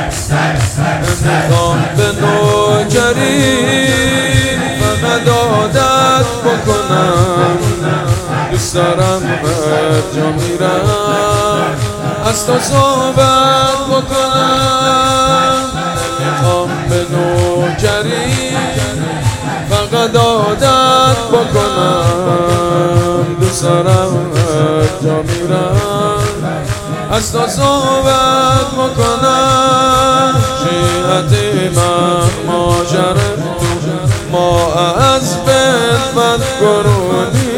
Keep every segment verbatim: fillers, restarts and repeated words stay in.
میخوام به نوکری فقط عادت بکنم، دوست دارم هر جا میرم از تو صحبت بکنم. میخوام به نوکری فقط عادت بکنم، دوست دارم هر جا میرم از تو صحبت بکنم. شیعتی من ماجره ما از خدمت قرونی،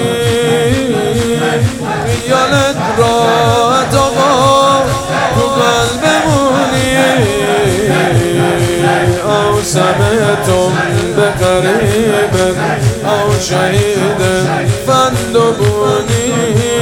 خیالت راحت آقا تو قلبمونی، او سمتم به قریبت او شهید فندبونی.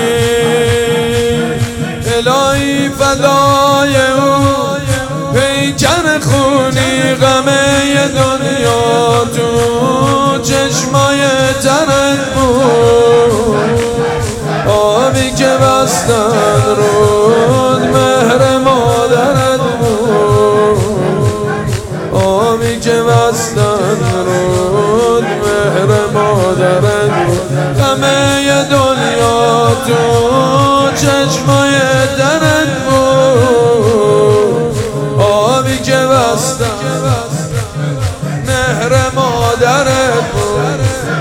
الهی فدای او پیکر خونی، غمه دنیا تو چشمای ترت بود، آبی که بستن رود مهر مادرت بود، آبی که بستن رود مهر مادرت بود، غمه دنیا تو چشمای ترت بود، آبی که بستن مهر مادرت بود،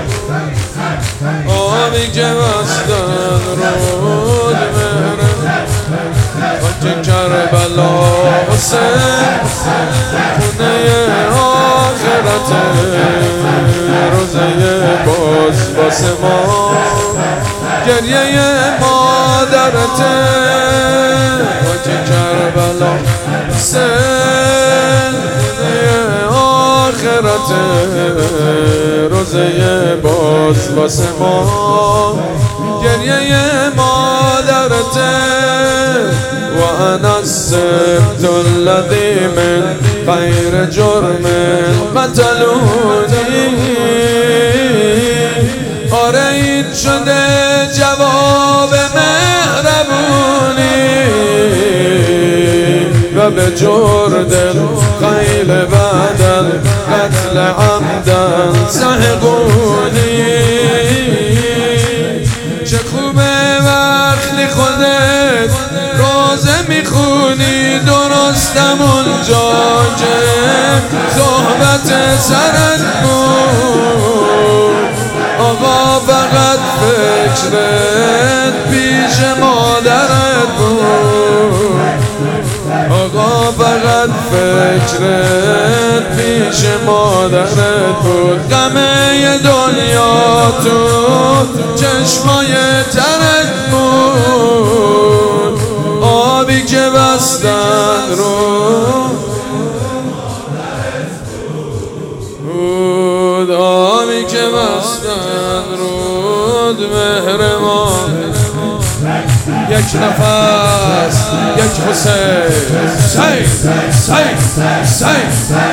آبی که بستن رود مهر. خاک کربلا حسین خونه آخرت، روزه باز واسه ما گریه مادرت. خاک کربلا حسین خونه آخرت، روزه باز واسه ما گریه مادرت. و انا السبت الذی من غیر جرم قتلونی، آره این شده جواب مهربونی، و به جردن خیل بدن قتل عمدن سحقونی. چه خوبه وقتی خودت روزه میخونی، درستم اونجا که صحبت سرت بود، آقا فقط فکرت پیش مادرت بود، آقا فقط فکرت پیش مادرت بود، غمه دنیا تو چشمای ترت بود، آبی که بستن رود، آبی که بستن رود مهر ما. یک نفس یک حسین، حسین حسین حسین.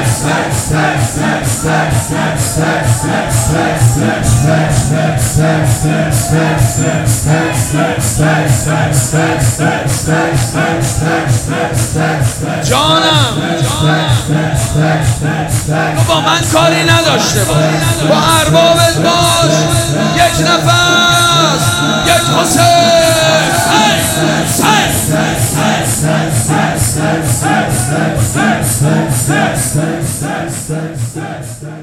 جانم تو با من کاری نداشته باش، با اربابت باش. یک نفس یک حسین.